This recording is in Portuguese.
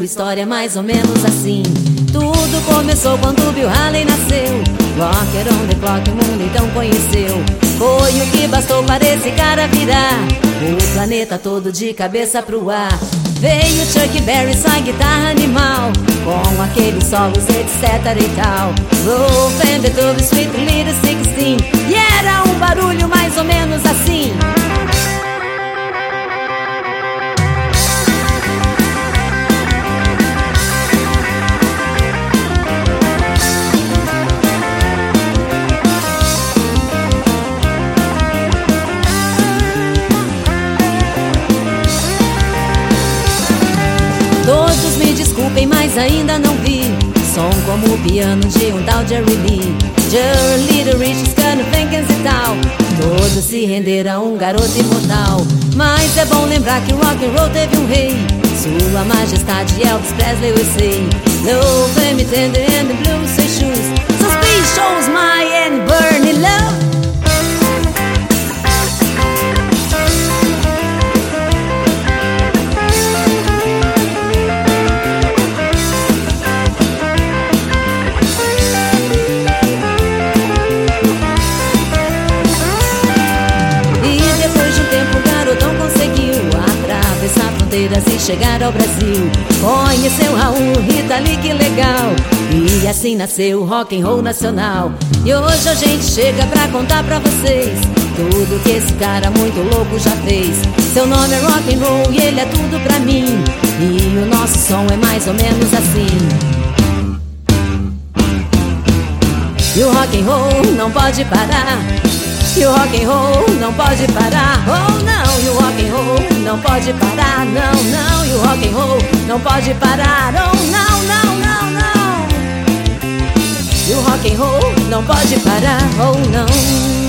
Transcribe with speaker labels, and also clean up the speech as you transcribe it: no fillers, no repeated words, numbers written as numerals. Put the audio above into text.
Speaker 1: história é mais ou menos assim. Tudo começou quando Bill Haley nasceu. Rocker on the clock, o mundo então conheceu. Foi o que bastou para esse cara virar o planeta todo de cabeça pro ar. Veio Chuck Berry, sua guitarra animal, com aqueles solos, etc e tal. Rolf and Beethoven, Sweet Little 16. E era um barulho mais ou menos assim. Todos me desculpem, mas ainda não vi som como o piano de um tal Jerry Lee. Jerry Little Rich, Scano, Jenkins e tal. Todos se renderam a um garoto imortal. Mas é bom lembrar que o rock and roll teve um rei, Sua Majestade Elvis Presley, USA. Love and me tender and the blues say shoes. So speed shows my and burning love. E chegar ao Brasil, conheceu Raul, Rita Lee, que legal. E assim nasceu o rock and roll nacional. E hoje a gente chega pra contar pra vocês tudo que esse cara muito louco já fez. Seu nome é rock and roll e ele é tudo pra mim. E o nosso som é mais ou menos assim. E o rock and roll não pode parar. E o rock and roll não pode parar. Oh não, e o rock and roll não pode parar. Não, não, e o rock and roll não pode parar. Oh não, não, não, não. E o rock and roll não pode parar. Oh não.